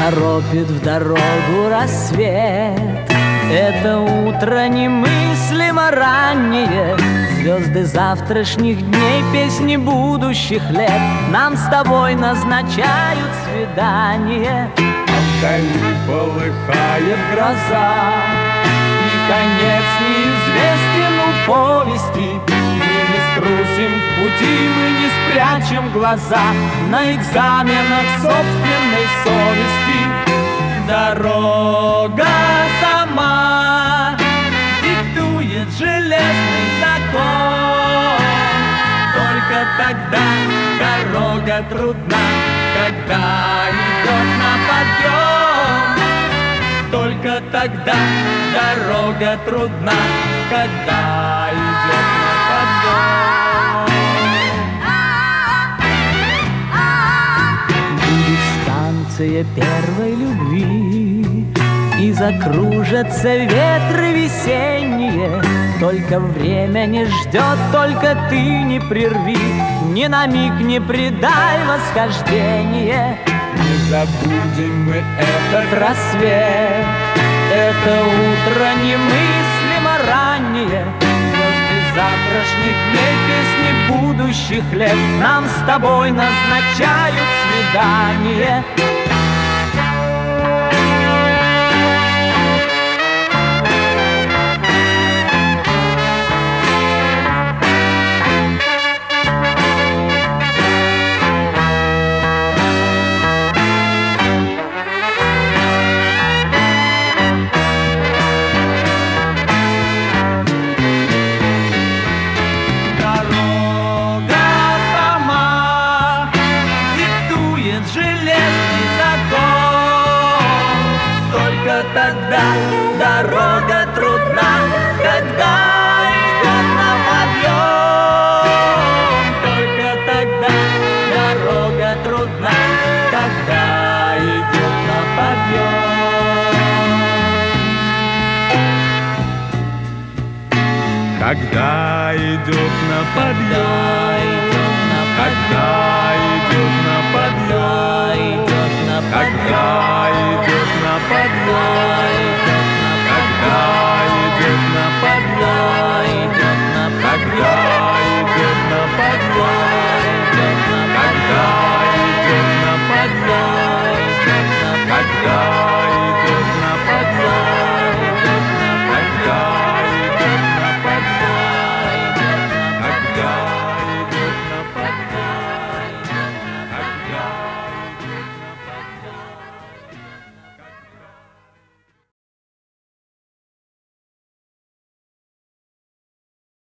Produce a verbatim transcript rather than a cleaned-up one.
Торопит в дорогу рассвет. Это утро немыслимо раннее. Звезды завтрашних дней, песни будущих лет нам с тобой назначают свидание. А вдали полыхает гроза, и конец неизвестен у повести. Мы не струсим в пути, мы не спрячем глаза на экзаменах собственной совести. Дорога сама диктует железный закон. Только тогда дорога трудна, когда идет на подъем. Только тогда дорога трудна, когда идет на подъем. Будет станция первой любви, и закружатся ветры весенние. Только время не ждет, только ты не прерви, ни на миг не предай восхождение. Не забудем мы этот рассвет, это утро немыслимо раннее. Звезды завтрашних дней, песни будущих лет нам с тобой назначают свидание. Железный закон. Только тогда дорога трудна, когда идет на подъем. Только тогда дорога трудна, когда идет на подъем. Когда идет на подъем, когда идет на подъем, когда идет на подъем, когда идет на подъем, когда идет на подъем, когда идет на подъем, когда